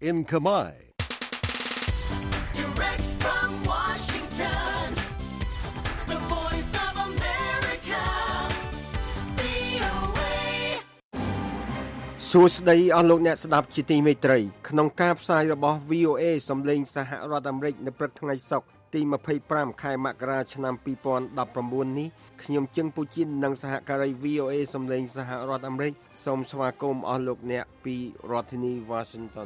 in Khmer. Direct from Washington, the voice of America, VOA. សួស្តីអស់លោកអ្នកស្ដាប់ជាទីមេត្រីក្នុងការផ្សាយរបស់ VOA សំឡេងសហរដ្ឋអាមេរិកនៅព្រឹកថ្ងៃសុក្រទី25ខែមករាឆ្នាំ2019នេះខ្ញុំជឹងពូជីននិងសហការី VOA សំឡេងសហរដ្ឋអាមេរិកសូមស្វាគមន៍អស់លោកអ្នកពីរដ្ឋធានី Washington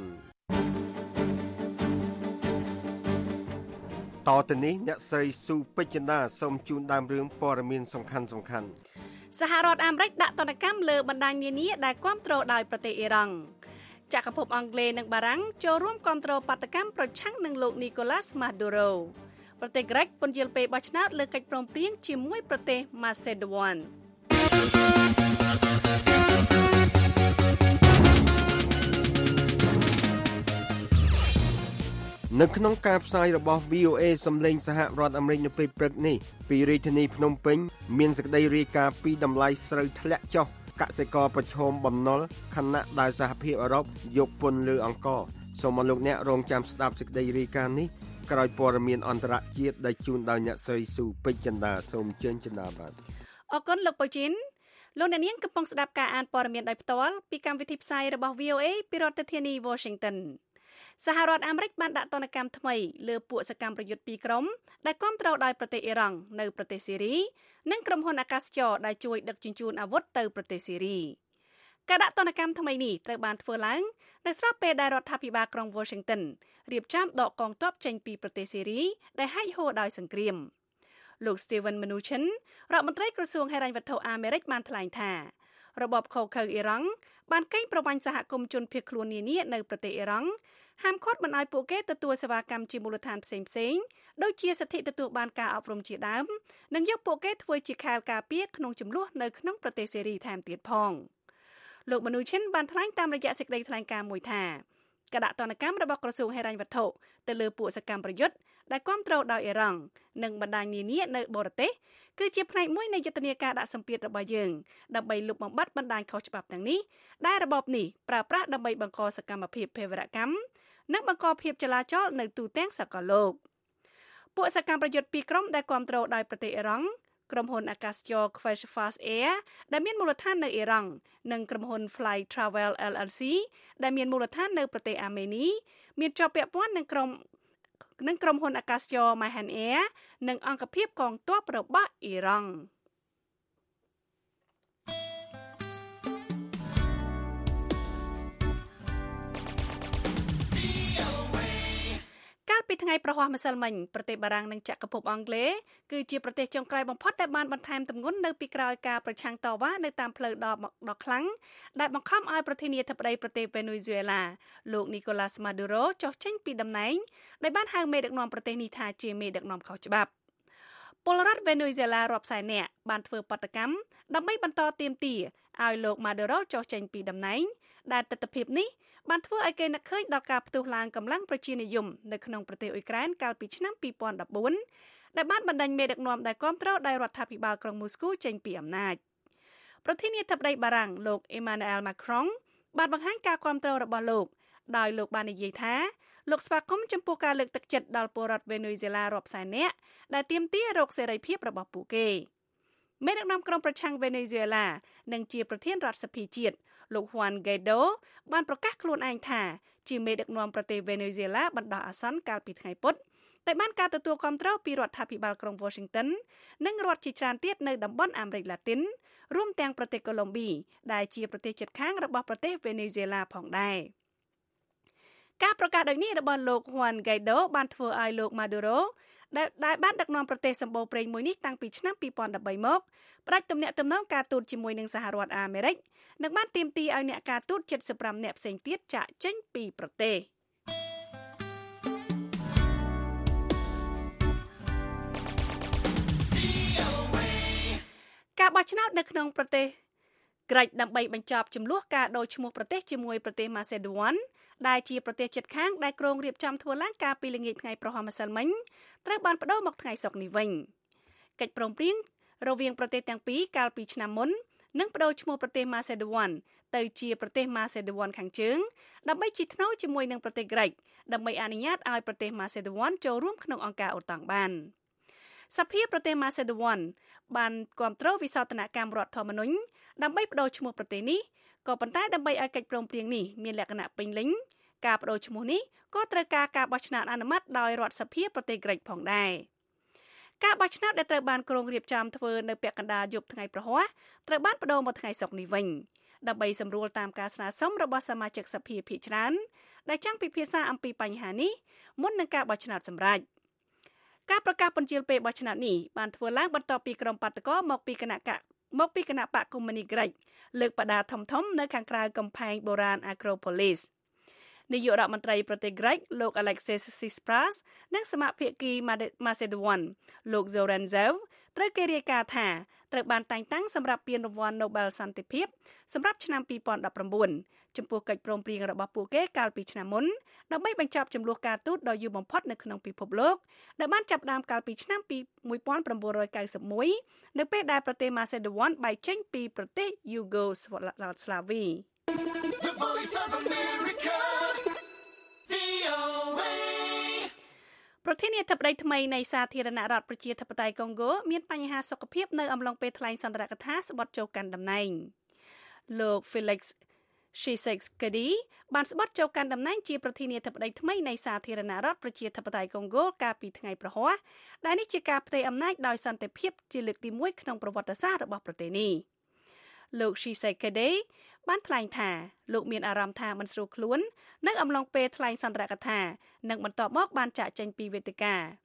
តទៅនេះអ្នកស្រីស៊ូពេជ្រចិន្តាសូមជូនដើមរឿងព័ត៌មានសំខាន់ៗសហរដ្ឋអាមេរិកដាក់ទណ្ឌកម្មលើបណ្ដាញនានាដែលគាំទ្រដោយប្រទេសអ៊ីរ៉ង់ចក្រភពអង់គ្លេសនិងបារាំងចូលរួមគាំទ្របាតកម្មប្រឆាំងនឹងលោកនីកូឡាស់ម៉ាដូរ៉ូប្រទេសក្រិកពន្យាលពេលបោះឆ្នោតលើកិច្ចព្រមព្រៀងជាមួយប្រទេសម៉ាសេដូវ៉ាន់នៅក្នុងការផ្សាយរបស់ VOA សំឡេងសហរដ្ឋអាមេរិកនៅពេលព្រឹកនេះពីរាជធានីភ្នំពេញមានសេចក្តីរាយការណ៍ពីតម្លៃស្រូវធ្លាក់ចុះកសិករប្រឈមបំណុលខណៈដែលសហភាពអឺរ៉ុបយកពន្ធលើអង្ករសូមអរលោកអ្នករងចាំស្ដាប់សេចក្តីរាយការណ៍នេះក្រោយព័ត៌មានអន្តរជាតិដែលជូនដោយអ្នកស្រីស៊ូពេជ្រចិន្តាសូមអញ្ជើញចិន្តាបាទអរគុណលោកបូជីនលោកអ្នកនាងកំពុងស្ដាប់ការអានព័ត៌មានដោយផ្ទាល់ពីកម្មវិធីផ្សាយរបស់ VOA ពីរដ្ឋធានី Washingtonសហរដ្ឋអាមេរិកបានដាក់ទណ្ឌកម្មថ្មីលើពួកសកម្មប្រយុទ្ធពីរក្រុមដែលគាំទ្រដោយប្រទេសអ៊ីរ៉ង់នៅប្រទេសស៊េរីនិងក្រុមហ៊ុនអាកាសចរដែលជួយដឹកជញ្ជូនអាវុធទៅប្រទេសស៊េរីការដាក់ទណ្ឌកម្មថ្មីនេះត្រូវបានធ្វើឡើងនៅស្របពេលដែលរដ្ឋាភិបាលក្រុង Washington រៀបចំដកកងទ័ពចេញពីប្រទេសស៊េរីដែលហែកហួរដោយសង្គ្រាមលោក Steven Mnuchin រដ្ឋមន្ត្រីក្រសួងហិរញ្ញវត្ថុអាមេរិកបានថ្លែងថារបបឃោរឃៅអ៊ីរ៉ង់បានកេងប្រវ័ញ្ចសហគមន៍ជនភៀសខ្លួននានានៅប្រទេសអ៊ីរ៉ង់ហាមឃាត់មិនឲ្យពួកគេទទួលសេវាកម្មជាមូលដ្ឋានផ្សេងៗដូចជាសិទ្ធិទទួលបានការអប់រំជាដើមនិងយកពួកគេធ្វើជាខែលការពារក្នុងចំនួននៅក្នុងប្រទេសស៊េរីថែមទៀតផងលោក Mnuchin បានថ្លែងតាមរយៈសេចក្តីថ្លែងការណ៍មួយថាការដាក់ទណ្ឌកម្មរបស់ក្រសួងហិរញ្ញវត្ថុទៅលើពួកសកម្មប្រយុទ្ធដែលគាំទ្រដោយអ៊ីរ៉ង់និងបណ្ដាញនានានៅបរទេសគឺជាផ្នែកមួយនៃយុទ្ធនាការដាក់សម្ពាធរបស់យើងដើម្បីលុបបំបាត់បណ្ដាញខុសច្បាប់ទាំងនេះដែលរបបនេះប្រើប្រាស់ដើម្បីបង្កសកម្មភាពភេរវកម្មនិងបង្កភាពចលាចលនៅទូទាំងសកលលោកពួកសកម្មប្រយុទ្ធពីរក្រុមដែលគាំទ្រដោយប្រទេសអ៊ីរ៉ង់ក្រុមហ៊ុនអាកាសចរ Qantas Fast Air ដែលមានមូលដ្ឋាននៅអ៊ីរ៉ង់និងក្រុមហ៊ុន Fly Travel LLC ដែលមានមូលដ្ឋាននៅប្រទេសអាមេនីមានជាប់ពាក់ព័ន្ធនឹងក្រុមហ៊ុនអាកាសចរ Mahan Air និងអង្គភាពកងទ័ពរបស់អ៊ីរ៉ង់កាលពីថ្ងៃប្រហ័សម្សិលមិញប្រទេសបារាំងនិងចក្រភពអង់គ្លេសគឺជាប្រទេសចុងក្រោយបំផុតដែលបានបន្ថែមទម្ងន់នៅពីក្រោយការប្រឆាំងតវ៉ានៅតាមផ្លូវដ៏ខ្លាំងដែលបង្ខំឲ្យប្រធានាធិបតីប្រទេសវេណេស៊ុយអេឡាលោកនីកូឡាស់ម៉ាដូរ៉ូចុះចេញពីតំណែងដោយបានហៅមេដឹកនាំប្រទេសនេះថាជាមេដឹកនាំខុសច្បាប់ពលរដ្ឋវេណេស៊ុយអេឡារាប់សែននាក់បានធ្វើបាតកម្មដើម្បីបន្តទាមទារឲ្យលោកម៉ាដូរ៉ូចុះចេញពីតំណែងដែលទស្សនវិជ្ជានេះបានធ្វើឲ្យគេនឹកឃើញដល់ការផ្ទុះឡើងកម្លាំងប្រជានិយមនៅក្នុងប្រទេសអ៊ុយក្រែនកាលពីឆ្នាំ2014ដែលបានបណ្ដេញមេដឹកនាំដែលគាំទ្រដោយរដ្ឋាភិបាលក្រុងមូស្គូចេញពីអំណាចប្រធានាធិបតីបារាំងលោក Emmanuel Macron បានបង្ហាញការគាំទ្ររបស់លោកដោយលោកបាននិយាយថាលោកស្វាគមន៍ចំពោះការលើកទឹកចិត្តដល់ពលរដ្ឋវេណេស៊ុយអេឡារាប់សែននាក់ដែលទាមទាររកសេរីភាពរបស់ពួកគេមេដឹកនាំក្រុមប្រឆាំងវេណេស៊ុយអេឡានិងជាប្រធានរដ្ឋសភាជាតិលោក Juan Guaido បានប្រកាសខ្លួនឯងថាជាមេដឹកនាំប្រទេសវេណេស៊ុយអេឡាបណ្ដោះអាសន្នកាលពីថ្ងៃពុធតែបានការទទួលគាំទ្រពីរដ្ឋាភិបាលក្រុង Washington និងរដ្ឋជាច្រើនទៀតនៅតំបន់អាមេរិកឡាទីនរួមទាំងប្រទេសកូឡុំប៊ីដែលជាប្រទេសជិតខាងរបស់ប្រទេសវេណេស៊ុយអេឡាផងដែរការប្រកាសដូចនេះរបស់លោក Juan Guaido បានធ្វើឲ្យលោក Maduro ដែលបានដឹកនាំប្រទេសសម្បូរព្រេងមួយនេះតាំងពីឆ្នាំ2013មកផ្ដាច់ទំនាក់ទំនងការទូតជាមួយនឹងសហរដ្ឋអាមេរិកនិងបានទាមទារឲ្យអ្នកការទូត75នាក់ផ្សេងទៀតចាកចេញពីប្រទេសការបោះឆ្នោតនៅក្នុងប្រទេសក្រិចដើម្បីបញ្ចប់ចំនួនការដូរឈ្មោះប្រទេសជាមួយប្រទេសម៉ាសេដូវ៉ាន់ដែលជាប្រទេសជិតខាងដែលក្រុងរៀបចំធ្វើឡើងកាលពីល្ងាចថ្ងៃប្រហ័សម្សិលមិញត្រូវបានបដូរមកថ្ងៃសុក្រនេះវិញកិច្ចព្រមព្រៀងរវាងប្រទេសទាំងពីរកាលពីឆ្នាំមុននឹងបដូរឈ្មោះប្រទេសម៉ាសេដូវ៉ាន់ទៅជាប្រទេសម៉ាសេដូវ៉ាន់ខាងជើងដើម្បីជិះថ្នូរជាមួយនឹងប្រទេសក្រិកដើម្បីអនុញ្ញាតឲ្យប្រទេសម៉ាសេដូវ៉ាន់ចូលរួមក្នុងអង្គការអូតាំងបានសភាប្រទេសម៉ាសេដូវ៉ាន់បានគាំទ្រវិសោធនកម្មរដ្ឋធម្មនុញ្ញដើម្បីបដូរឈ្មោះប្រទេសនេះក៏ប៉ុន្តែដើម្បីឲ្យកិច្ចព្រមព្រៀងនេះមានលក្ខណៈពេញលេញការបដូរឈ្មោះនេះក៏ត្រូវការការបោះឆ្នោតអនុម័តដោយរដ្ឋសភាប្រទេសក្រិកផងដែរការបោះឆ្នោតដែលត្រូវបានក្រុងរៀបចំធ្វើនៅពាក់កណ្ដាលយប់ថ្ងៃប្រហ័សត្រូវបានបដូរមកថ្ងៃសុក្រនេះវិញដើម្បីសម្រួលតាមការស្នើសុំរបស់សមាជិកសភាភាគច្រើនដែលចង់ពិភាក្សាអំពីបញ្ហានេះមុននឹងការបោះឆ្នោតសម្រេចការប្រកាសបញ្ជាពេលបោះឆ្នោតនេះបានធ្វើឡើងបន្ទាប់ពីក្រុមបាតកោមកពីគណៈបកកុម្មុយនីក្រិកលើកបដាធំនៅខាងក្រៅកំផែងបុរាណ Acropolis នាយករដ្ឋមន្ត្រីប្រទេសក្រិកលោក Alexis Tsipras និងសមាភាគី Macedon លោក Zoran Zaev ត្រូវគេរាយការណ៍ថាត្រូវបានតែងតាំងសម្រាប់ពានរង្វាន់ Nobel សន្តិភាពសម្រាប់ឆ្នាំ2019ចំពោះកិច្ចព្រមព្រៀងរបស់ពួកគេកាលពីឆ្នាំមុនដើម្បីបញ្ចប់ចំនួនការទូតដ៏យូរបំផុតនៅក្នុងពិភពលោកដែលបានចាប់ផ្ដើមកាលពីឆ្នាំ1991នៅពេលដែលប្រទេស Macedon បែកចេញពីប្រទេស Yugoslavia The Voice of America, VOA. ប្រធានាធិបតីថ្មីនៃសាធារណរដ្ឋប្រជាធិបតេយ្យកុងហ្គោមានបញ្ហាសុខភាពនៅអំឡុងពេលថ្លែងសន្ទរកថាស្បត់ចូលកាន់តំណែងលោក Felix Tshisekedi បានស្បត់ចូលកាន់តំណែងជាប្រធានាធិបតីថ្មីនៃសាធារណរដ្ឋប្រជាធិបតេយ្យកុងហ្គោកាលពីថ្ងៃប្រហ័សដែលនេះជាការផ្ទេរអំណាចដោយសន្តិភាពជាលើកទី1ក្នុងប្រវត្តិសាស្ត្ររបស់ប្រទេសនេះលោក Tshisekedi បានថ្លែងថាលោកមានអារម្មណ៍ថាមិនស្រួលខ្លួននៅអំឡុងពេលថ្លែងសន្ទរកថានិងបន្ទាប់មកបានចាកចេញពីវេទិកា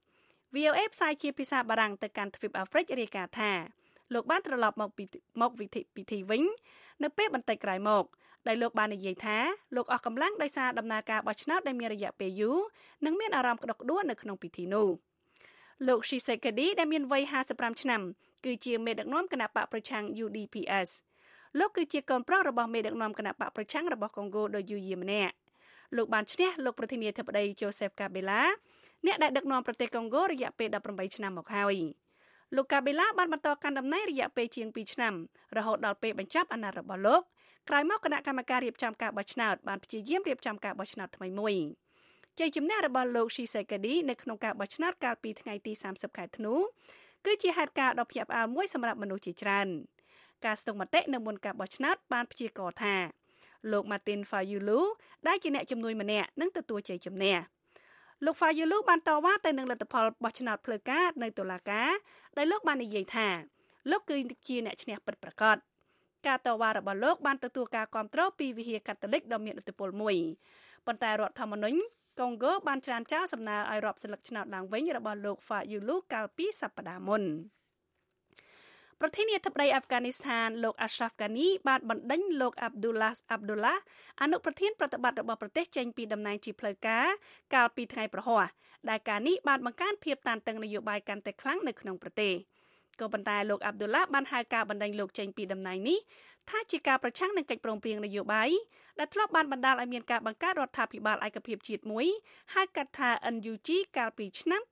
VOA ផ្សាយជាភាសាបារាំងទៅកាន់ទ្វីបអាហ្វ្រិករាយការណ៍ថាលោកបានត្រឡប់មកពិធីវិញនៅពេលបន្តិចក្រោយមកដែលលោកបាននិយាយថាលោកអស់កម្លាំងដោយសារដំណើរការបោះឆ្នោតដែលមានរយៈពេលយូរនិងមានអារម្មណ៍ក្តុកក្តួលនៅក្នុងពិធីនោះលោក Tshisekedi ដែលមានវ័យ55ឆ្នាំគឺជាមេដឹកនាំគណបកប្រឆាំង UDPS លោកគឺជាកូនប្រុសរបស់មេដឹកនាំគណបកប្រឆាំងរបស់កុងហ្គោដ៏យូរយារម្នាក់លោកបានឈ្នះលោកប្រធានាធិបតី Joseph Kabila អ្នកដែលដឹកនាំប្រទេសកុងហ្គោរយៈពេល18ឆ្នាំមកហើយលោក Kabila បានបន្តកាន់តំណែងរយៈពេលជាង2ឆ្នាំរហូតដល់ពេលបញ្ចប់អាណត្តិរបស់លោកក្រោយមកគណៈកម្មការរៀបចំការបោះឆ្នោតបានព្យាយាមរៀបចំការបោះឆ្នោតថ្មីមួយជ័យជំនះរបស់លោក Tshisekedi នៅក្នុងការបោះឆ្នោតកាលពីថ្ងៃទី30ខែធ្នូគឺជាហេតុការណ៍ដ៏ភ្ញាក់ផ្អើលមួយសម្រាប់មនុស្សជាច្រើនការស្ទង់មតិនៅមុនការបោះឆ្នោតបានព្យាករណ៍ថាលោក Martin Fayulu ដែលជាអ្នកជំនួយម្នាក់នឹងទទួលជ័យជំនះលោក Fayulu បានតវ៉ាទៅនឹងលទ្ធផលបោះឆ្នោតផ្លូវការនៅតុលាការដែលលោកបាននិយាយថាលោកគឺជាអ្នកឈ្នះពិតប្រាកដការតវ៉ារបស់លោកបានទទួលការគាំទ្រពីវិហារកាតូលិកដ៏មានឥទ្ធិពលមួយប៉ុន្តែរដ្ឋធម្មនុញ្ញកុងហ្គោបានច្រានចោលសំណើឲ្យរាប់សិលឹកឆ្នោតឡើងវិញរបស់លោក Fayulu កាលពីសប្តាហ៍មុនប្រធានាធិបតីអាហ្វហ្គានីស្ថានលោក Ashraf Ghani បានបណ្ដេញលោក Abdullah អនុប្រធានប្រតិបត្តិរបស់ប្រទេសចេញពីតំណែងជាផ្លូវការកាលពីថ្ងៃប្រហ័សដែលការនេះបានបង្កើនភាពតានតឹងនយោបាយកាន់តែខ្លាំងនៅក្នុងប្រទេសក៏ប៉ុន្តែលោក Abdullah បានហៅការបណ្ដេញលោកចេញពីតំណែងនេះថាជាការប្រឆាំងនឹងកិច្ចព្រមព្រៀងនយោបាយដែលធ្លាប់បានបណ្ដាលឲ្យមានការបង្កើតរដ្ឋាភិបាលឯកភាពជាតិមួយហៅកាត់ថា NUG កាលពីឆ្នាំ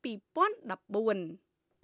2014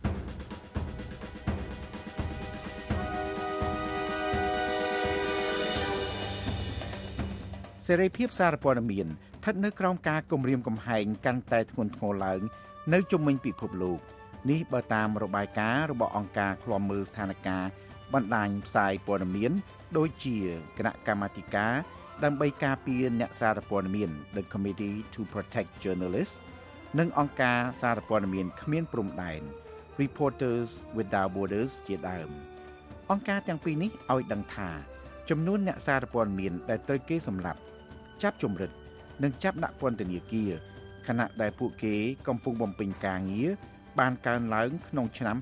សេរីភាពសារព័ត៌មានស្ថិតនៅក្រោមការគំរាមកំហែងកាន់តែធ្ងន់ធ្ងរឡើងនៅជុំវិញពិភពលោកនេះបើតាមរបាយការណ៍របស់អង្គការឃ្លាំមើលស្ថានភាពបណ្ដាញផ្សាយព័ត៌មានដូចជាគណៈកម្មាធិការដើម្បីការពារអ្នកសារព័ត៌មាន The Committee to Protect Journalists និងអង្គការសារព័ត៌មានគ្មានព្រំដែន Reporters Without Borders ជាដើមអង្គការទាំងពីរនេះឲ្យដឹងថាចំនួនអ្នកសារព័ត៌មានដែលត្រូវគេសម្លាប់ចាប់ជំរិតនិងចាប់ដាក់ពន្ធនាគារខណៈដែលពួកគេកំពុងបំពេញការងារបានកើនឡើងក្នុងឆ្នាំ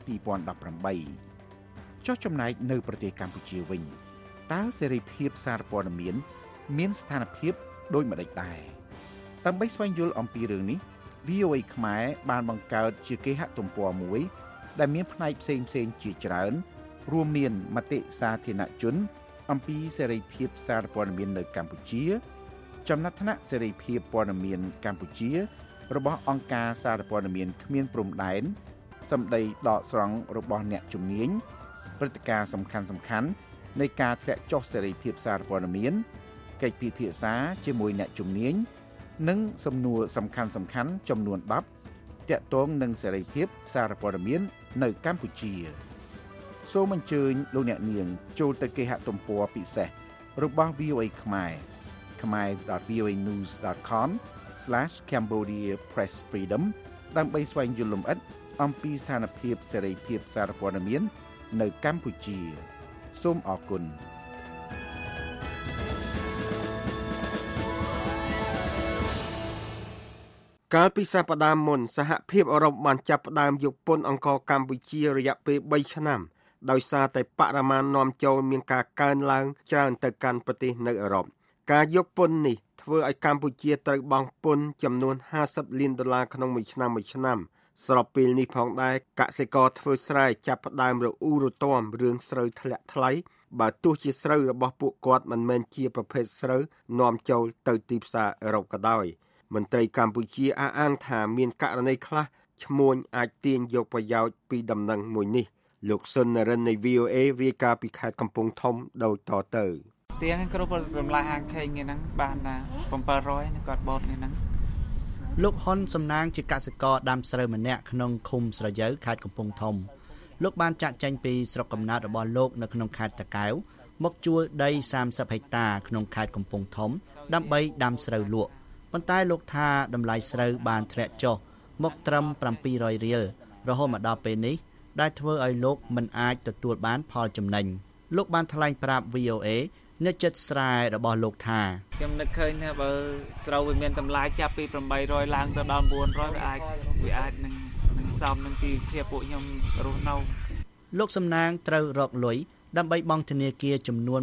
2018ចុះចំណែកនៅប្រទេសកម្ពុជាវិញតើសេរីភាពសារព័ត៌មានស្ថានភាពដូចម្តេចដែរដើម្បីស្វែងយល់អំពីរឿងនេះ VOA ខ្មែរបានបង្កើតជាគេហទំព័រមួយដែលមានផ្នែកផ្សេងៗជាច្រើនរួមមានមតិសាធារណជនអំពីសេរីភាពសារព័ត៌មាននៅកម្ពុជាចំណាត់ថ្នាក់សេរីភាពព័ត៌មានកម្ពុជារបស់អង្គការសារព័ត៌មានគ្មានព្រំដែនសម្ដីដកស្រង់របស់អ្នកជំនាញព្រឹត្តិការណ៍សំខាន់ៗនៃការធ្លាក់ចុះសេរីភាពសារព័ត៌មានកិច្ចពិភាក្សាជាមួយអ្នកជំនាញនិងសំណួរសំខាន់ៗចំនួន10ទាក់ទងនឹងសេរីភាពសារព័ត៌មាននៅកម្ពុជាសូមអញ្ជើញលោកអ្នកនាងចូលទៅគេហទំព័រពិសេសរបស់ VOA ខ្មែរ khmer.voanews.com/Cambodia Press Freedom ដើម្បីស្វែងយល់លម្អិតអំពីស្ថានភាពសេរីភាពសារព័ត៌មាននៅកម្ពុជាសូមអរគុណកាលពីសប្តាហ៍មុនសហភាពអឺរ៉ុបបានចាប់ផ្ដើមយកពន្ធអង្គរកម្ពុជារយៈពេល3ឆ្នាំដោយសារតែបរិមាណនាំចូលមានការកើនឡើងច្រើនទៅកាន់ប្រទេសនៅអឺរ៉ុបការយកពន្ធនេះធ្វើឲ្យកម្ពុជាត្រូវបង់ពន្ធចំនួន$50 លានក្នុងមួយឆ្នាំស្របពេលនេះផងដែរកសិករធ្វើស្រែចាប់ផ្ដើមរអ៊ូរទាំរឿងស្រូវធ្លាក់ថ្លៃបើទោះជាស្រូវរបស់ពួកគាត់មិនមែនជាប្រភេទស្រូវនាំចូលទៅទីផ្សារអឺរ៉ុបក៏ដោយមន្ត្រីកម្ពុជាអះអាងថាមានករណីខ្លះឈ្មួញអាចទាញយកប្រយោជន៍ពីដំណឹងមួយនេះលោកសុននរិននៃ VOA រាយការណ៍ពីខេត្តកំពង់ធំដូចតទៅទៀងគ្រប់រំលាយហាងឆេងហ្នឹងបានណា700គាត់បោតហ្នឹងលោកហ៊ុនសំណាងជាកសិករដាំស្រូវម្នាក់ក្នុងឃុំស្រយៅខេត្តកំពង់ធំលោកបានចាក់ចែងពីស្រុកកំណើតរបស់លោកនៅក្នុងខេត្តតាកែវមកជួលដី30ហិកតាក្នុងខេត្តកំពង់ធំដើម្បីដាំស្រូវលក់ប៉ុន្តែលោកថាតម្លៃស្រូវបានធ្លាក់ចុះមកត្រឹម700រៀលរហូតមកដល់ពេលនេះដែលធ្វើឲ្យលោកមិនអាចទទួលបានផលចំណេញលោកបានថ្លែងប្រាប់ VOA នៅចិត្តស្រែរបស់លោកថាខ្ញុំនឹកឃើញថាបើស្រូវវាមានតម្លៃចាប់ពី800ឡើងទៅដល់900វាអាចនឹងសមនឹងជីវភាពពួកខ្ញុំរស់នៅលោកសំណាងត្រូវរកលុយដើម្បីបង់ធនាគារចំនួន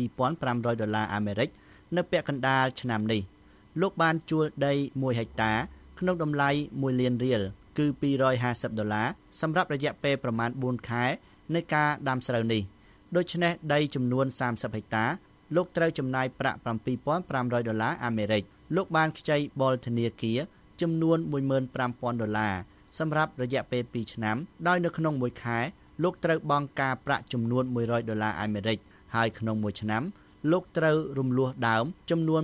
$7,500អាមេរិកនៅពាក់កណ្ដាលឆ្នាំនេះលោកបានជួលដី1ហិកតាក្នុងតម្លៃ1លានរៀលគឺ$250សម្រាប់រយៈពេលប្រមាណ4ខែនៃការដាំស្រូវនេះដូច្នេះដីចំនួន30ហិកតាលោកត្រូវចំណាយប្រាក់$7,500អាមេរិកលោកបានខ្ចីបុលធនាគារចំនួន$15,000សម្រាប់រយៈពេល2ឆ្នាំដោយនៅក្នុងមួយខែលោកត្រូវបង់ការប្រាក់ចំនួន$100អាមេរិកហើយក្នុងមួយឆ្នាំលោកត្រូវរំលោះដើមចំនួន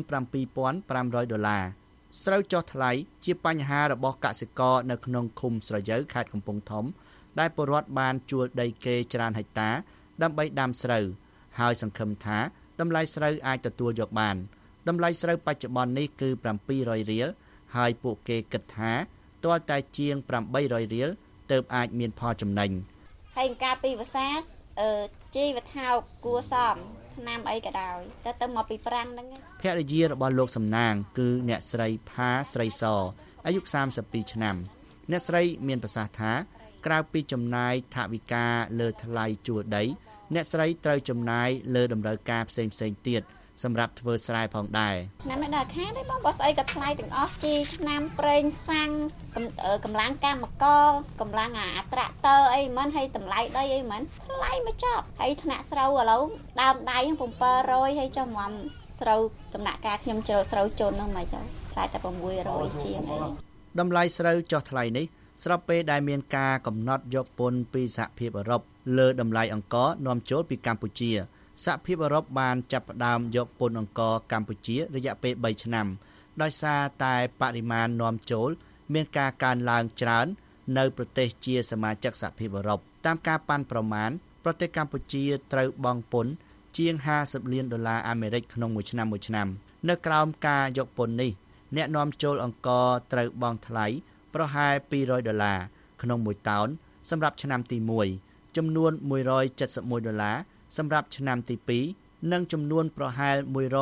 $7,500ស្រូវចុះថ្លៃជាបញ្ហារបស់កសិករនៅក្នុងឃុំស្រយៅខេត្តកំពង់ធំដែលពលរដ្ឋបានជួលដីគេច្រើនហិកតាដើម្បីដាំស្រូវហើយសង្ឃឹមថាតម្លៃស្រូវអាចទទួលយកបានតម្លៃស្រូវបច្ចុប្បន្ននេះគឺ700រៀលហើយពួកគេគិតថាទាល់តែជាង800រៀលទើបអាចមានផលចំណេញហើយការពីភាសាជីវថោកគួសមឆ្នាំអីក៏ដោយទៅមកពីប្រាំងហ្នឹងភរិយារបស់លោកសំណាងគឺអ្នកស្រីផាស្រីសអាយុ32ឆ្នាំអ្នកស្រីមានប្រសាសន៍ថាក្រៅពីចំណាយថវិកាលើថ្លៃជួលដីអ្នកស្រីត្រូវចំណាយលើតម្រូវការផ្សេងទៀតសម្រាប់ធ្វើស្រែផងដែរឆ្នាំនេះដល់ខែទេបងបើស្អីក៏ថ្លៃទាំងអស់ជីឆ្នាំប្រេងសាំងកម្លាំងកម្មករកម្លាំងអាត្រាក់ទ័រអីមិនហើយតម្លៃដីអីមិនថ្លៃមកចប់ហើយថ្នាក់ស្រូវឥឡូវដើមដៃ700ហើយចុះមកស្រូវដំណាក់កាលខ្ញុំជ្រើស្រូវជន់ហ្នឹងមកចុះខ្សែតែ600ជាងអីតម្លៃស្រូវចុះថ្លៃនេះស្របពេលដែលមានការកំណត់យកពន្ធពីសហភាពអឺរ៉ុបលើតម្លៃអង្ករនាំចូលពីកម្ពុជាសហភាពអឺរ៉ុបបានចាប់ផ្ដើមយកពន្ធអង្ករកម្ពុជារយៈពេល3ឆ្នាំដោយសារតែបរិមាណនាំចូលមានការកើនឡើងច្រើននៅប្រទេសជាសមាជិកសហភាពអឺរ៉ុបតាមការប៉ាន់ប្រមាណប្រទេសកម្ពុជាត្រូវបង់ពន្ធជាង$50 លានអាមេរិកក្នុងមួយឆ្នាំនៅក្រោមការយកពន្ធនេះអ្នកនាំចូលអង្ករត្រូវបង់ថ្លៃប្រហែល$200ក្នុងមួយតោនសម្រាប់ឆ្នាំទី1ចំនួន$171សម្រាប់ឆ្នាំទី2និងចំនួនប្រហែល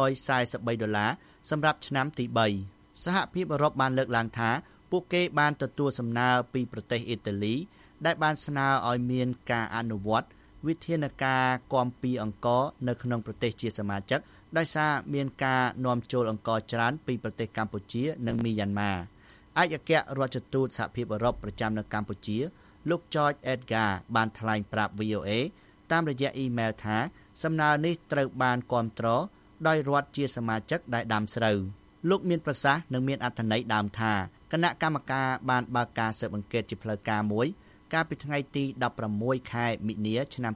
$143សម្រាប់ឆ្នាំទី3សហភាពអឺរ៉ុបបានលើកឡើងថាពួកគេបានទទួលសំណើពីប្រទេសអ៊ីតាលីដែលបានស្នើឲ្យមានការអនុវត្តវិធានការគាំពារអង្ករនៅក្នុងប្រទេសជាសមាជិកដោយសារមានការនាំចូលអង្ករច្រើនពីប្រទេសកម្ពុជានិងមីយ៉ាន់ម៉ាឯកអគ្គរដ្ឋទូតសហភាពអឺរ៉ុបប្រចាំនៅកម្ពុជាលោក George Edgar បានថ្លែងប្រាប់ VOA តាមរយៈអ៊ីមែលថាសំណើនេះត្រូវបានគាំទ្រដោយរដ្ឋជាសមាជិកដែលដាំស្រូវលោកមានប្រសាសន៍និងមានអត្ថន័យដើមថាគណៈកម្មការបានបើកការស៊ើបអង្កេតជាផ្លូវការមួយកាលពីថ្ងៃទី16ខែមិនិនាឆ្នាំ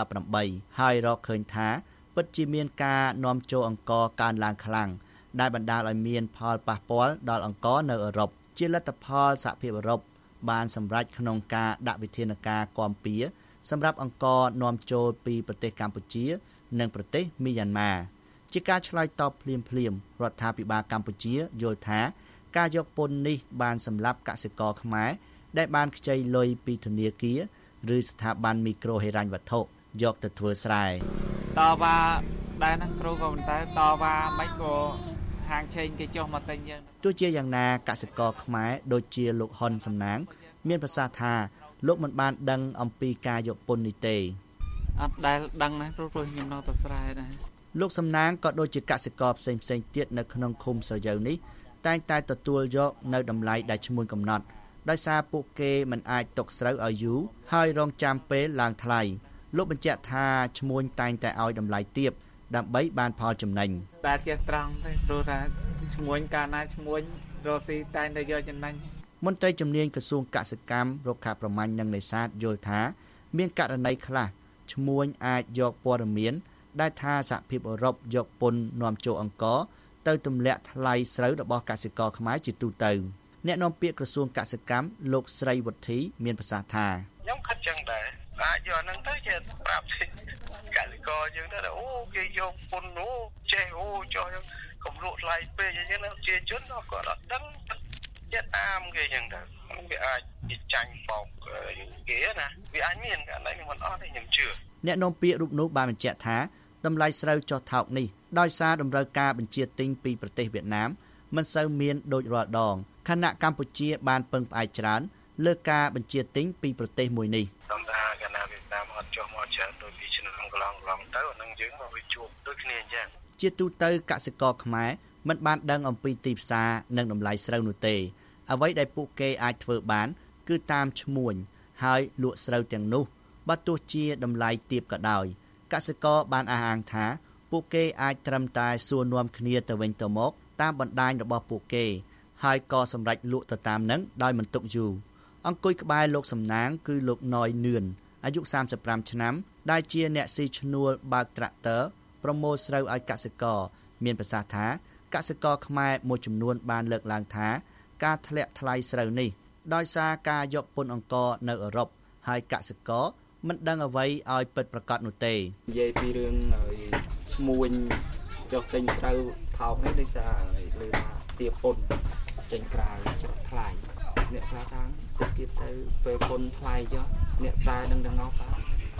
2018ហើយរកឃើញថាពិតជាមានការនាំចូលអង្ករកើនឡើងខ្លាំងដែលបណ្ដាលឲ្យមានផលប៉ះពាល់ដល់អង្ករនៅអឺរ៉ុបជាលទ្ធផលសហភាពអឺរ៉ុបបានសម្រេចក្នុងការដាក់វិធានការគាំពៀសម្រាប់អង្ករនាំចូលពីប្រទេសកម្ពុជានិងប្រទេសមីយ៉ាន់ម៉ាជាការឆ្លើយតបភ្លាមៗរដ្ឋាភិបាលកម្ពុជាយល់ថាការយកពន្ធនេះបានសម្លាប់កសិករខ្មែរដែលបានខ្ចីលុយពីធនាគារឬស្ថាប័នមីក្រូហិរញ្ញវត្ថុយកទៅធ្វើស្រែតវ៉ាដែរនឹងគ្រូក៏ប៉ុន្តែតវ៉ាមិនក៏ហាងឆេងគេចុះមកទិញយើងទោះជាយ៉ាងណាកសិករខ្មែរដូចជាលោកហ៊ុនសំណាងមានប្រសាសន៍ថាលោកមិនបានដឹងអំពីការយកពន្ធនេះទេអត់ដែលដឹងណាព្រោះខ្ញុំនៅតែស្រែដែរលោកសំណាងក៏ដូចជាកសិករផ្សេងៗទៀតនៅក្នុងឃុំស្រយៅនេះតែងតែទទួលយកនៅតម្លៃដែលឈ្មួញកំណត់ដោយសារពួកគេមិនអាចទុកស្រូវឲ្យយូរហើយរងចាំពេលឡើងថ្លៃលោកបញ្ជាក់ថាឈ្មួញតែងតែឲ្យតម្លៃទាបដើម្បីបានផលចំណេញតែជាត្រង់ទេព្រោះថាឈ្មួញកាលណាឈ្មួញរស់ស៊ីតែងតែយកចំណេញមន្ត្រីជំនាញក្រសួងកសិកម្មរុក្ខាប្រមាញ់និងនេសាទយល់ថាមានករណីខ្លះឈ្មួញអាចយកព័ត៌មានដែលថាសហភាពអឺរ៉ុបយកពន្ធនាំចូលអង្ករទៅទម្លាក់ថ្លៃស្រូវរបស់កសិករខ្មែរជាទូទៅអ្នកនាំពាក្យក្រសួងកសិកម្មលោកស្រីវុធីមានប្រសាសន៍ថាខ្ញុំគិតចឹងដែរអាចយកហ្នឹងទៅជាប្រាប់កសិករយើងទៅអូគេយកពន្ធអូចេះអូចុះកុំលក់ថ្លៃពេកអញ្ចឹងជាជនគាត់អត់ដឹងចិត្តតាមគេចឹងទៅវាអាចចាញ់បោកគេណាវាអាចមានករណីមិនអត់ទេខ្ញុំជឿអ្នកនាំពាក្យរូបនោះបានបញ្ជាក់ថាតម្លៃស្រូវចុះថោកនេះដោយសារតម្រូវការបញ្ជាទិញពីប្រទេសវៀតណាមមិនសូវមានដូចរាល់ដងខណៈកម្ពុជាបានពឹងផ្អែកច្រើនលើការបញ្ជាទិញពីប្រទេសមួយនេះតាមថាកាលណាវៀតណាមអត់ចុះមកច្រើនដូចពីឆ្នាំកន្លងទៅអានឹងយើងមកវាជួបដូចគ្នាអញ្ចឹងជាទូទៅកសិករខ្មែរមិនបានដឹងអំពីទីផ្សារនិងតម្លៃស្រូវនោះទេអ្វីដែលពួកគេអាចធ្វើបានគឺតាមឈ្មួញហើយលក់ស្រូវទាំងនោះបើទោះជាតម្លៃទាបក៏ដោយកសិករបានអះអាងថាពួកគេអាចត្រឹមតែសួរនាំគ្នាទៅវិញទៅមកតាមបណ្ដាញរបស់ពួកគេហើយក៏សម្រេចលក់ទៅតាមនឹងដោយមិនទុកយូរអង្គុយក្បែរលោកសំណាងគឺលោកណយនឿនអាយុ35ឆ្នាំដែលជាអ្នកស៊ីឈ្នួលបើកត្រាក់ទ័រប្រមូលស្រូវឲ្យកសិករមានប្រសាសន៍ថាកសិករខ្មែរមួយចំនួនបានលើកឡើងថាការធ្លាក់ថ្លៃស្រូវនេះដោយសារការយកពន្ធអង្ករនៅអឺរ៉ុបហើយកសិករមិនដឹងអ្វីឲ្យពិតប្រាកដនោះទេនិយាយពីរឿងឈ្មួញចុះទិញស្រូវថោកនេះដោយសារលើថាទាបពន្ធចេញក្រៅច្រកថ្លៃអ្នកខ្លះថាទៀតទៅពេលពន្ធថ្លៃចុះអ្នកស្រែនឹងទាំងអស់បាទ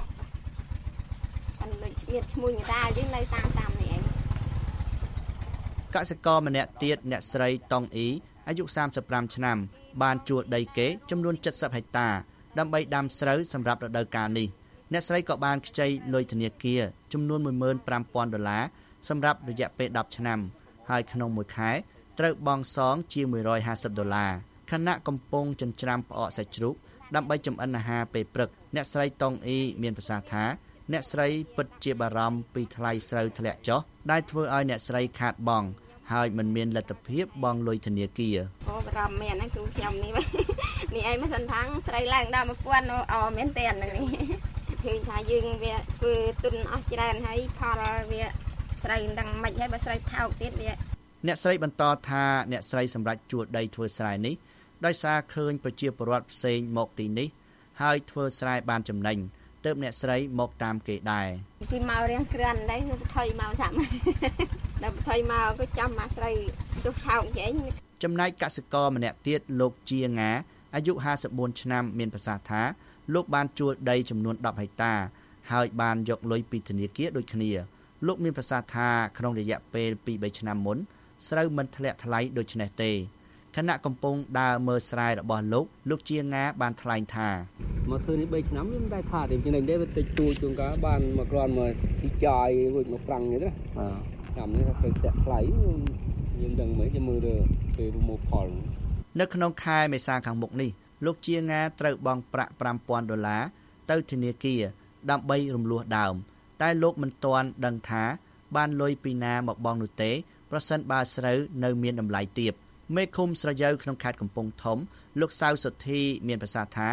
អត់លើមានឈ្មួញតាយើងនៅតាមនេះឯងកសិករម្នាក់ទៀតអ្នកស្រីតង់អ៊ីអាយុ35ឆ្នាំបានជួលដីគេចំនួន70ហិកតាដើម្បីដាំស្រូវសម្រាប់រដូវកាលនេះអ្នកស្រីក៏បានខ្ចីលុយធនាគារចំនួន$15,000សម្រាប់រយៈពេល10ឆ្នាំហើយក្នុងមួយខែត្រូវបង់សងជា$150ខណៈកំពុងចិញ្ច្រាំផ្អកសាច់ជ្រូកដើម្បីចម្អិនអាហារពេលព្រឹកអ្នកស្រីតង់អ៊ីមានប្រសាសន៍ថាអ្នកស្រីពិតជាបារម្ភពីថ្លៃស្រូវធ្លាក់ចុះដែលធ្វើឲ្យអ្នកស្រីខាតបង់ហើយមិនមានលទ្ធភាពបង់លុយធនាគារអូបារម្ភមែនណាគ្រូខ្ញុំនេះនេះឯងមិនសិនថាស្រីឡើងដល់1000អមែនទេអានេះឃើញថាយើងវាធ្វើទុនអស់ច្រើនហើយផលវាស្រីមិនដឹងមិនហើយបើស្រីថោកទៀតវាអ្នកស្រីបន្តថាអ្នកស្រីសម្រាប់ជួលដីធ្វើស្រែនេះដោយសារឃើញប្រជាពលរដ្ឋផ្សេងមកទីនេះហើយធ្វើស្រែបានចំណេញទើបអ្នកស្រីមកតាមគេដែរពីមករៀងក្រាន់ដែរគឺថុយមកតាមដល់ថុយមកក៏ចាំមកស្រីទុះថោកចេញចំណែកកសិករម្នាក់ទៀតលោកជាងាអាយុ54ឆ្នាំមានប្រសាសន៍ថាលោកបានជួលដីចំនួន10ហិកតាហើយបានយកលុយពីធនាគារដូចគ្នាលោកមានប្រសាសន៍ថាក្នុងរយៈពេល 2-3 ឆ្នាំមុនស្រូវមិនធ្លាក់ថ្លៃដូចនេះទេខណៈកំពុងដើរមើលស្រែរបស់លោកជាងាបានថ្លែងថាមកធ្វើនេះ3ឆ្នាំមិនដែរថាទេចំណេញទេវាតិចតួចជួនកាលបានមកគ្រាន់មកទីចាយរួចមកប្រាំងនេះណាតាមនេះថាស្រូវធ្លាក់ថ្លៃយើងដឹងមិនចាំមើលទៅពេលប្រមូលផលនៅក្នុងខែមេសាខាងមុខនេះលោកជាងាត្រូវបង់ប្រាក់$5,000ទៅធនាគារដើម្បីរំលោះដើមតែលោកមិនទាន់ដឹងថាបានលុយពីណាមកបង់នោះទេប្រសិនបើស្រូវនៅមានតម្លៃទាបមេឃុំស្រយៅក្នុងខេត្តកំពង់ធំលោកសៅសុធីមានប្រសាសន៍ថា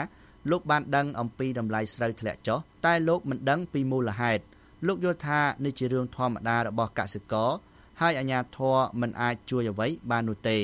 លោកបានដឹងអំពីតម្លៃស្រូវធ្លាក់ចុះតែលោកមិនដឹងពីមូលហេតុលោកយល់ថានេះជារឿងធម្មតារបស់កសិករហើយអាជ្ញាធរមិនអាចជួយអ្វីបាននោះទេ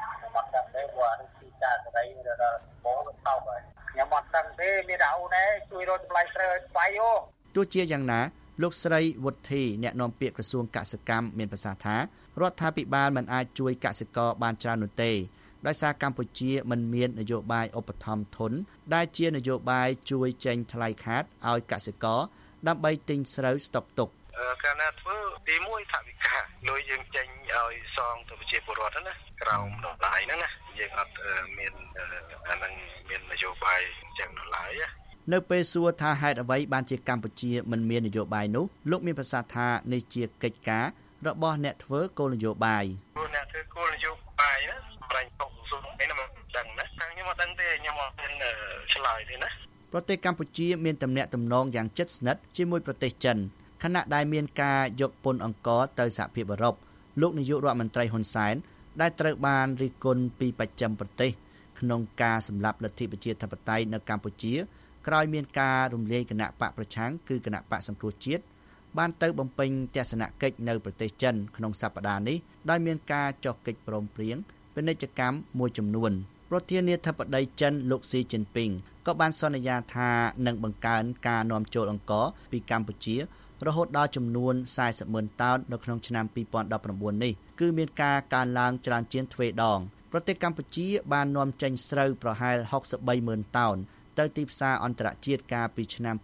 ខ្ញុំអត់ដឹងទេមានតែអូនឯងជួយរកតម្លៃស្រូវឲ្យស្វ័យអូទោះជាយ៉ាងណាលោកស្រីវុធីអ្នកនាំពាក្យក្រសួងកសិកម្មមានប្រសាសន៍ថារដ្ឋាភិបាលមិនអាចជួយកសិករបានច្រើននោះទេដោយសារកម្ពុជាមិនមាននយោបាយឧបត្ថម្ភធនដែលជានយោបាយជួយចេញថ្លៃខាតឲ្យកសិករដើម្បីទិញស្រូវស្តុកទុកកាលណាធ្វើទី1ថវិកាលុយយើងចេញឲ្យសងទៅប្រជាពលរដ្ឋណាក្រោមតម្លៃហ្នឹងណាយើងអត់មានអានឹងមាននយោបាយចឹងនៅឡើយនៅពេលសួរថាហេតុអ្វីបានជាកម្ពុជាមិនមាននយោបាយនោះលោកមានប្រសាសន៍ថានេះជាកិច្ចការរបស់អ្នកធ្វើគោលនយោបាយអ្នកធ្វើគោលនយោបាយណាប្រាញ់ពុកសុំអីណាមិនដឹងណាខ្ញុំអត់ដឹងទេខ្ញុំអត់មានឆ្លើយទេណាប្រទេសកម្ពុជាមានទំនាក់ទំនងយ៉ាងជិតស្និទ្ធជាមួយប្រទេសចិនខណៈដែលមានការយកពន្ធអង្គរទៅសហភាពអឺរ៉ុបលោកនាយករដ្ឋមន្ត្រីហ៊ុនសែនដែលត្រូវបានរិះគន់ពីបច្ចឹមប្រទេសក្នុងការសម្លាប់លទ្ធិប្រជាធិបតេយ្យនៅកម្ពុជាក្រោយមានការរំលាយគណៈបកប្រឆាំងគឺគណៈបកសង្គ្រោះជាតិបានទៅបំពេញទស្សនកិច្ចនៅប្រទេសចិនក្នុងសប្តាហ៍នេះដោយមានការចុះកិច្ចព្រមព្រៀងពាណិជ្ជកម្មមួយចំនួនប្រធានាធិបតីចិនលោកស៊ីជីនពីងក៏បានសន្យាថានឹងបង្កើនការនាំចូលអង្ករពីកម្ពុជារហូតដល់ចំនួន 40,000 តោននៅក្នុងឆ្នាំ2019នេះគឺមានការកើនឡើងច្រើនជាងទ្វេដងប្រទេសកម្ពុជាបាននាំចេញស្រូវប្រហែល 63,000 តោនទៅទីផ្សារអន្តរជាតិកាលពីឆ្នាំ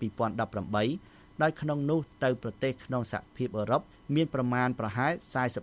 2018ដោយក្នុងនោះទៅប្រទេសក្នុងសហភាពអឺរ៉ុបមានប្រមាណប្រហែល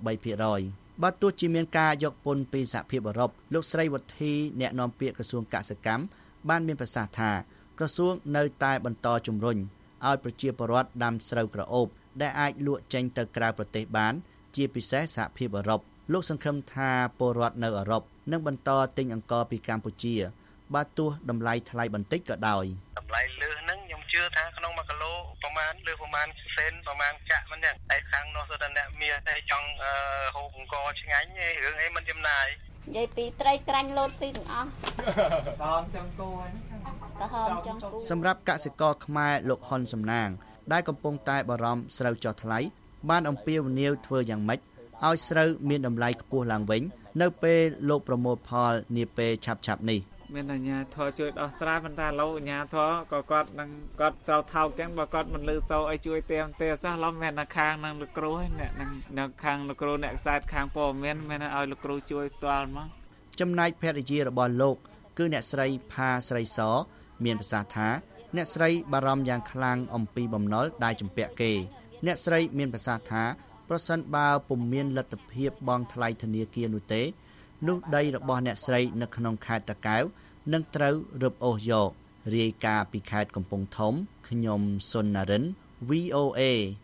43%បើទោះជាមានការយកពន្ធពីសហភាពអឺរ៉ុបលោកស្រីវុធីអ្នកនាំពាក្យក្រសួងកសិកម្មបានមានប្រសាសន៍ថាក្រសួងនៅតែបន្តជំរុញឲ្យប្រជាពលរដ្ឋដាំស្រូវក្រអូបដែលអាចលក់ចេញទៅក្រៅប្រទេសបានជាពិសេសសហភាពអឺរ៉ុបលោកសង្ឃឹមថាពលរដ្ឋនៅអឺរ៉ុបនឹងបន្តទិញអង្ករពីកម្ពុជាបើទោះតម្លៃថ្លៃបន្តិចក៏ដោយតម្លៃលើសហ្នឹងខ្ញុំជឿថាក្នុង1គីឡូប្រហែលលើសប្រហែលសេនប្រហែលចាក់មិនចឹងតែខាងនោះទៅតែអ្នកមានតែចង់ហូបអង្ករឆ្ងាញ់រឿងអីមិនចំណាយនិយាយពីត្រីក្រាញ់លោតស៊ីទាំងអស់តាមចង់គោក្រហមចង់គោសម្រាប់កសិករខ្មែរលោកហ៊ុនសំណាងដែលកំពុងតែបារម្ភស្រូវចុះថ្លៃបានអំពាវនាវធ្វើយ៉ាងម៉េចឲ្យស្រូវមានតម្លៃខ្ពស់ឡើងវិញនៅពេលលោកប្រមូលផលនាពេលឆាប់នេះមានអាជ្ញាធរជួយដោះស្រាយប៉ុន្តែលោកអាជ្ញាធរក៏គាត់នឹងគាត់សោថោកចឹងបើគាត់មិនលើសោឲ្យជួយទេសោះឡំមាននៅខាងនឹងលោកគ្រូអ្នកនឹងនៅខាងលោកគ្រូអ្នកខ្សែខាងព័ត៌មានឲ្យលោកគ្រូជួយផ្ទាល់មកចំណែកភរិយារបស់លោកគឺអ្នកស្រីផាស្រីសមានប្រសាសន៍ថាអ្នកស្រីបារម្ភយ៉ាងខ្លាំងអំពីបំណុលដែលជំពាក់គេអ្នកស្រីមានប្រសាសន៍ថាប្រសិនបើពុំមានលទ្ធភាពបង់ថ្លៃធនាគារនោះទេនោះដីរបស់អ្នកស្រីនៅក្នុងខេត្តតាកែវនឹងត្រូវរឹបអូសយករាយការណ៍ពីខេត្តកំពង់ធំខ្ញុំសុនណារិន VOA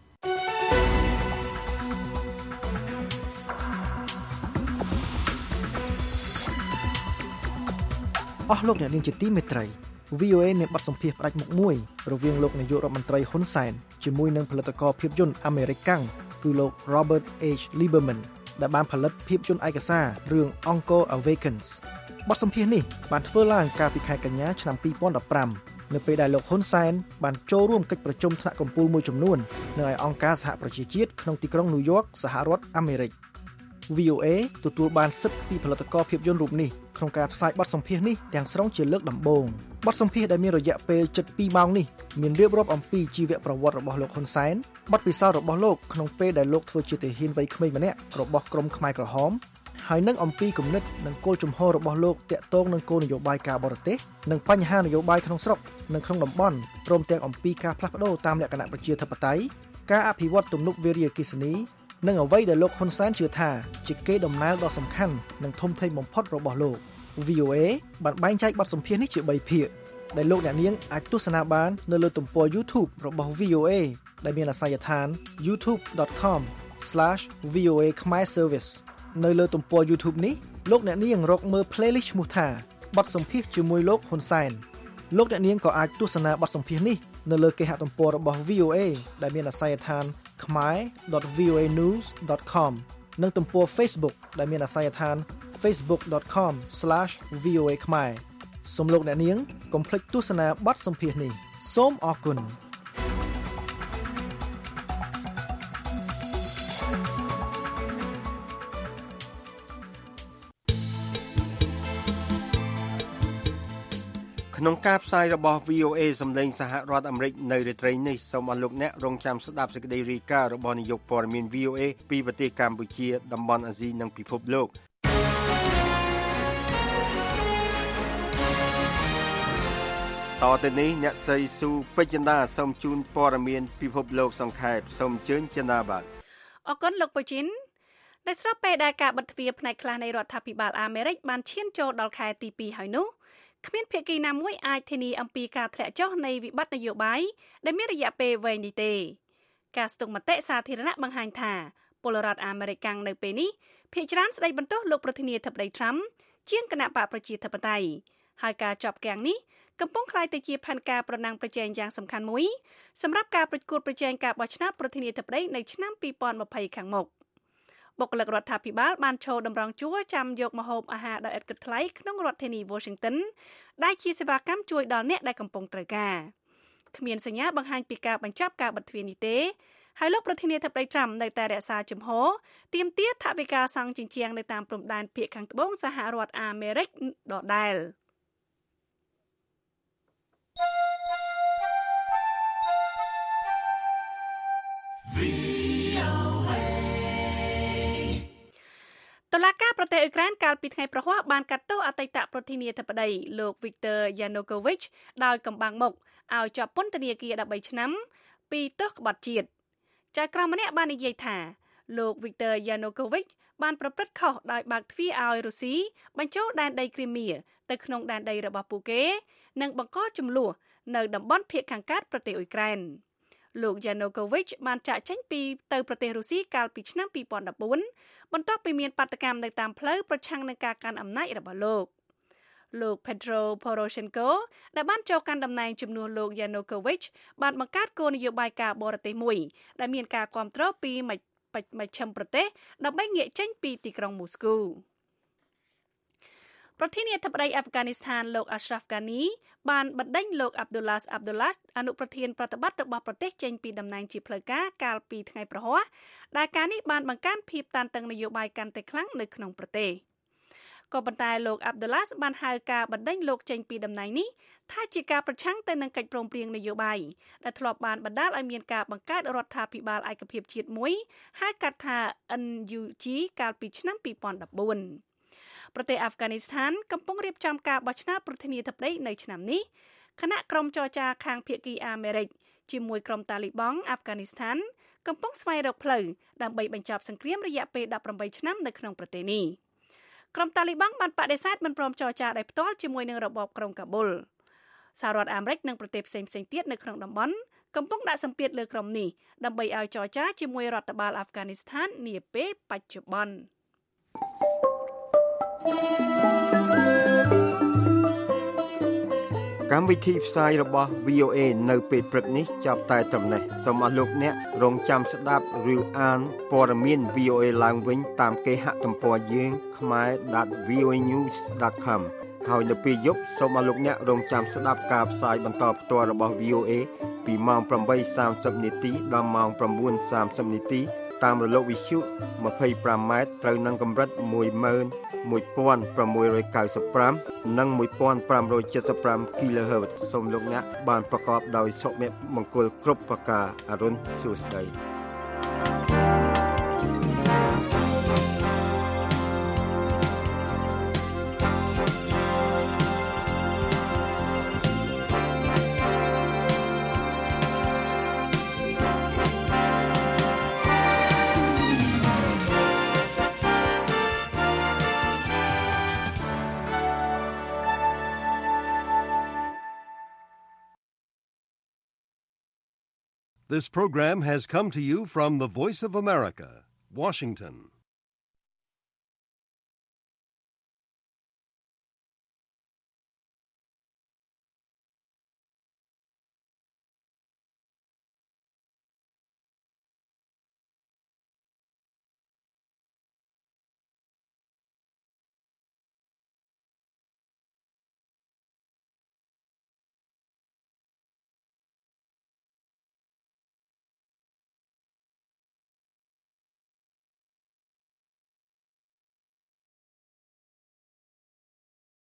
អស់លោកអ្នកនាងជាទីមេត្រី VOA មានបទសម្ភាសន៍ផ្ដាច់មុខមួយរវាងលោកនាយករដ្ឋមន្ត្រីហ៊ុនសែនជាមួយនឹងផលិតករភាពយន្តអាមេរិកកាំងគឺលោក Robert H. Lieberman ដែលបានផលិតភាពយន្តឯកសាររឿង Encore Awakens បទសម្ភាសន៍នេះបានធ្វើឡើងកាលពីខែកញ្ញាឆ្នាំ2015នៅពេលដែលលោកហ៊ុនសែនបានចូលរួមកិច្ចប្រជុំថ្នាក់កំពូលមួយចំនួននៅឯអង្គការសហប្រជាជាតិក្នុងទីក្រុងញូវយ៉កសហរដ្ឋអាមេរិក VOA ទទួលបានសិទ្ធិពីផលិតករភាពយន្តរូបនេះក្នុងការផ្សាយបទសម្ភាសន៍នេះទាំងស្រុងជាលើកដំបូងបទសម្ភាសន៍ដែលមានរយៈពេលជិត2ម៉ោងនេះមានរៀបរាប់អំពីជីវប្រវត្តិរបស់លោកហ៊ុនសែនបទពិសោធន៍របស់លោកក្នុងពេលដែលលោកធ្វើជាទាហានវ័យក្មេងម្នាក់របស់ក្រុមខ្មែរក្រហមហើយនឹងអំពីគំនិតនិងគោលជំហររបស់លោកទាក់ទងនឹងគោលនយោបាយការបរទេសនិងបញ្ហានយោបាយក្នុងស្រុកនិងក្នុងតំបន់ព្រមទាំងអំពីការផ្លាស់ប្ដូរតាមលក្ខណៈប្រជាធិបតេយ្យការអភិវឌ្ឍទំនប់វារីអគ្គិសនីនិងអ្វីដែលលោកហ៊ុនសែនជឿថាជាកេរដំណែលដ៏សំខាន់និងធំធេងបំផុតរបស់លោក VOA បានបែងចែកបទសម្ភាសន៍នេះជា3ភាគដែលលោកអ្នកនាងអាចទស្សនាបាននៅលើទំព័រ YouTube របស់ VOA ដែលមានអាសយដ្ឋាន youtube.com/VOA Khmer Service នៅលើទំព័រ YouTube នេះលោកអ្នកនាងរកមើល playlist ឈ្មោះថាបទសម្ភាសន៍ជាមួយលោកហ៊ុនសែនលោកអ្នកនាងក៏អាចទស្សនាបទសម្ភាសន៍នេះនៅលើគេហទំព័ររបស់ VOA ដែលមានអាសយដ្ឋាន khmer.voanews.com និងទំព័រ Facebook ដែលមានអាសយដ្ឋាន facebook.com/VOA Khmer សូមលោកអ្នកនាងកុំភ្លេចទស្សនាបទសម្ភាសន៍នេះសូមអរគុណក្នុងការផ្សាយរបស់ VOA សម្លេងសហរដ្ឋអាមេរិកនៅរាត្រីនេះសូមអរលោកអ្នករងចាំស្ដាប់សេចក្តីរាយការណ៍របស់នាយកព័ត៌មាន VOA ពីប្រទេសកម្ពុជាតំបន់អាស៊ីនិងពិភពលោកតទៅនេះអ្នកស្រីស៊ូពេជ្រចិន្តាសូមជូនព័ត៌មានពិភពលោកសង្ខេបសូមអញ្ជើញចិន្តាបាទអរគុណលោកប៉ូជីននៅស្របពេលដែលការបិទទ្វារផ្នែកខ្លះនៃរដ្ឋាភិបាលអាមេរិកបានឈានចូលដល់ខែទី2ហើយនោះគ្មានភាគីណាមួយអាចធានាអំពីការធ្លាក់ចុះនៃវិបត្តិនយោបាយដែលមានរយៈពេលវែងនេះទេការស្ទង់មតិសាធារណៈបង្ហាញថាពលរដ្ឋអាមេរិកនៅពេលនេះភាគច្រើនស្ដីបន្ទោសលោកប្រធានាធិបតី Trump ជាងគណៈបកប្រជាធិបតេយ្យហើយការជាប់គាំងនេះកំពុងក្លាយទៅជាផែនការប្រណាំងប្រជែងយ៉ាងសំខាន់មួយសម្រាប់ការប្រកួតប្រជែងការបោះឆ្នោតប្រធានាធិបតីនៅឆ្នាំ2020ខាងមុខបុគ្គលិករដ្ឋាភិបាលបានឈរតម្រង់ជួរចាំយកម្ហូបអាហារដោយឥតគិតថ្លៃក្នុងរដ្ឋធានី Washington ដែលជាសេវាកម្មជួយដល់អ្នកដែលកំពុងត្រូវការគ្មានសញ្ញាបង្ហាញពីការបញ្ចប់ការបិទទ្វារនេះទេហើយលោកប្រធានាធិបតី Trump នៅតែរក្សាជំហរទាមទារថវិកាសង់ជញ្ជាំងនៅតាមព្រំដែនភាគខាងត្បូងសហរដ្ឋអាមេរិកដដែលតុលាការប្រទេសអ៊ុយក្រែនកាលពីថ្ងៃប្រហ័សបានកាត់ទោសអតីតប្រធានាធិបតីលោក Viktor Yanukovych ដោយកំបាំងមុខឲ្យជាប់ពន្ធនាគារ13ឆ្នាំពីទោសក្បត់ជាតិចៅក្រមម្នាក់បាននិយាយថាលោក Viktor Yanukovych បានប្រព្រឹត្តខុសដោយបើកទ្វារឲ្យរុស្ស៊ីបញ្ចូលដែនដីគ្រីមៀទៅក្នុងដែនដីរបស់ពួកគេនិងបង្កជម្លោះនៅតំបន់ភាគខាងកើតប្រទេសអ៊ុយក្រែនលោក Yanukovych បានចាកចេញទៅប្រទេសរុស្ស៊ីកាលពីឆ្នាំ2014បន្ទាប់ពីមានបាតកម្មនៅតាមផ្លូវប្រឆាំងនឹងការកាន់អំណាចរបស់លោក Petro Poroshenko ដែលបានចូលកាន់តំណែងជំនួសលោក Yanukovych បានបង្កើតគោលនយោបាយការបរទេសមួយដែលមានការគាំទ្រពីមជ្ឈិមប្រទេសដើម្បីងាកចេញពីទីក្រុងមូស្គូប្រធានាធិបតីអាហ្វហ្គានីស្ថានលោក Ashraf Ghani បានបណ្ដេញលោក Abdullah Abdullah អនុប្រធានប្រតិបត្តិរបស់ប្រទេសចេញពីតំណែងជាផ្លូវការកាលពីថ្ងៃប្រហ័សដែលការនេះបានបង្កើនភាពតានតឹងនយោបាយកាន់តែខ្លាំងនៅក្នុងប្រទេសក៏ប៉ុន្តែលោក Abdullah បានហៅការបណ្ដេញលោកចេញពីតំណែងនេះថាជាការប្រឆាំងទៅនឹងកិច្ចព្រមព្រៀងនយោបាយដែលធ្លាប់បានបណ្ដាលឲ្យមានការបង្កើតរដ្ឋាភិបាលឯកភាពជាតិមួយហៅកាត់ថា NUG កាលពីឆ្នាំ2014ប្រទេសអាហ្វហ្គានីស្ថានកំពុងរៀបចំការបោះឆ្នោតប្រធានាធិបតីនៅឆ្នាំនេះគណៈក្រុមចរចាខាងភាគីអាមេរិកជាមួយក្រុមតាលីបង់អាហ្វហ្គានីស្ថានកំពុងស្វែងរកផ្លូវដើម្បីបញ្ចប់សង្គ្រាមរយៈពេល18ឆ្នាំនៅក្នុងប្រទេសនេះក្រុមតាលីបង់បានបដិសេធមិនព្រមចរចាដោយផ្ទាល់ជាមួយនឹងរបបក្រុងកាប៊ុលសហរដ្ឋអាមេរិកនិងប្រទេសផ្សេងៗទៀតនៅក្នុងតំបន់កំពុងដាក់សម្ពាធលើក្រុមនេះដើម្បីឲ្យចរចាជាមួយរដ្ឋបាលអាហ្វហ្គានីស្ថាននាពេលបច្ចុប្បន្នកម្មវិធីផ្សាយរបស់ VOA នៅពេលព្រឹកនេះចាប់តែត្រឹមនេះសូមអរលោកអ្នករងចាំស្ដាប់ឬអានព័ត៌មាន VOA ឡើងវិញតាមគេហទំព័រយើង khmer.voanews.com ហើយនៅពេលយប់សូមអរលោកអ្នករងចាំស្ដាប់ការផ្សាយបន្តផ្ទាល់របស់ VOA ពីម៉ោង 8:30 នាទីដល់ម៉ោង 9:30 នាទីតាមរលកវិទ្យុ 25m ត្រូវនឹងកម្រិត 11695 និង 1575 kHz សូមលោកអ្នកបានប្រកបដោយសុភមង្គលគ្រប់ប្រការអរុនសួស្តី This program has come to you from the Voice of America, Washington.